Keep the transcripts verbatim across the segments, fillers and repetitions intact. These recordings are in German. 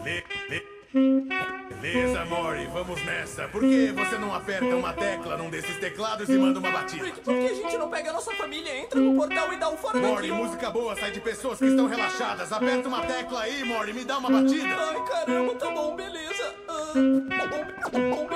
Beleza, Mori, vamos nessa. Por que você não aperta uma tecla num desses teclados e manda uma batida? Rick, por que a gente não pega a nossa família, entra no portal e dá um fora daqui? Mori, música boa sai de pessoas que estão relaxadas. Aperta uma tecla aí, Mori, me dá uma batida. Ai, caramba, tá bom, beleza. Ah, bom, bom,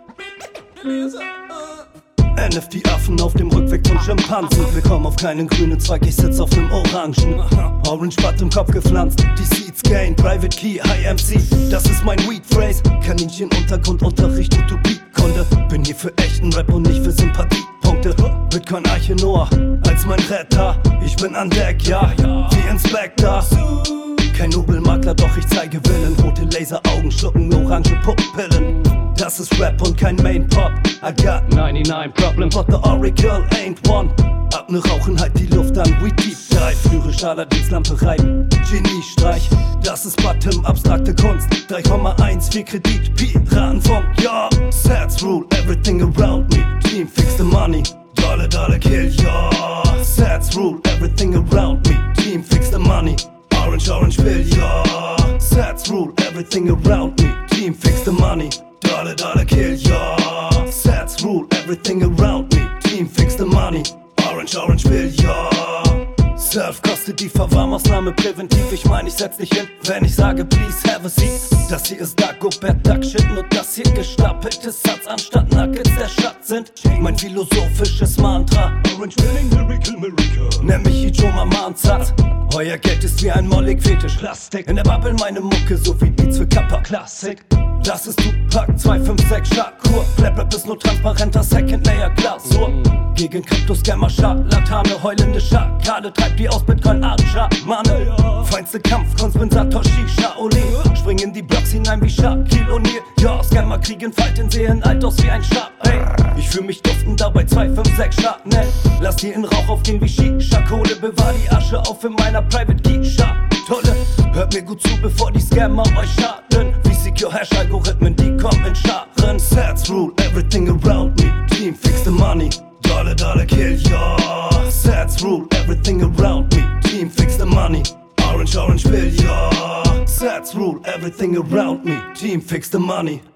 be beleza. Ah. N F die Affen auf dem Rückweg zum Schimpansen. Wir kommen auf keinen grünen Zweig, ich sitz auf nem Orangen. Orange Bud im Kopf gepflanzt, die Seeds gain, Private Key, High M C, das ist mein Weed Phrase. Kaninchen Untergrund, Unterricht, Utopie-Kunde. Bin hier für echten Rap und nicht für Sympathiepunkte. Bitcoin Arche Noah als mein Retter. Ich bin an Deck, ja, wie Inspector. Kein Nobelmakler, doch ich zeige Willen. Rote Laseraugen schlucken orange Pupillen. Das ist Rap und kein Main-Pop. I got ninety-nine problem, but the Oracle ain't one. Ab ne Rauchen halt die Luft an, we deep dive. Lyrisch Allerdings-Lampe reiben, Geniestreich. Das ist Bottom, abstrakte Kunst. drei Komma eins, vier Kredit, Piratenfunk, ja. Sets rule everything around me. Team fix the money, Dollar, Dollar, kill, ja. Sets rule everything around me. Team fix the money. Orange, orange pill, ja. Sets rule everything around me. Team fix the money. Dollar, dollar, kill, ja. Sets rule everything around me. Team fix the money. Orange, orange pill, ja. Self-Custody, Verwahrmaßnahme präventiv. Ich mein, ich setz nicht hin, wenn ich sage, please have a seat. Das hier ist Dagobert Duck Shit, nur das hier gestapelte Satz anstatt Nuggets der Schatz sind mein philosophisches Mantra. Orange Pilling, Miracle, Miracle. Nenn mich Ijoma Mansatz. Euer Geld ist wie ein Mollig-Fetisch. Plastik. In der Bubble meine Mucke, so wie Beats für Kappa. Klassik. Das ist Tupac, zwei fünf sechs Shakur. Clap-Rap ist nur transparenter Second-Layer-Glasur. Gegen Krypto-Scammer, Scharlatane, heulende Schakale. Treibt die aus Bitcoin an, Schamane. Feinste Kampfkunst, bin Satoshi Shaolin. Spring in die Blocks hinein wie Shaquille O'Neal. Ja, Scammer kriegen Falten, sehen alt aus wie ein Shark. Ey, ich fühl mich duftend dabei, zwei fünf sechs Chardonnay. Lass die in Rauch aufgehen wie Shisha-Kohle. Bewahr die Asche auf in meiner Private Key-Schatulle. Hört mir gut zu, bevor die Scammer euch schaden. Wie Secure Hash-Algorithmen, die kommen in Scharen. Sets rule everything around me. Team fix the money. Dollar, dollar, kill, ja. Sets rule everything around me. Team fix the money. Orange, orange pill, ja. Sets rule everything around me. Team fix the money.